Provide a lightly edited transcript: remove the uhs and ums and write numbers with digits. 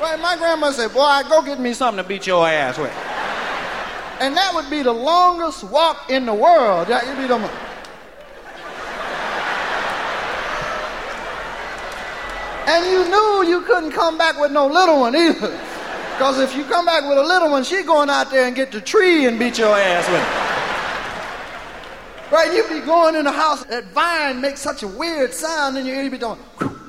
Right, my grandma said, boy, go get me something to beat your ass with. And that would be the longest walk in the world. That would be the And you knew you couldn't come back with no little one either. Because if you come back with a little one, she going out there and get the tree and beat your ass with it. Right, you be going in the house, that vine makes such a weird sound in your ear, you be doing, whew,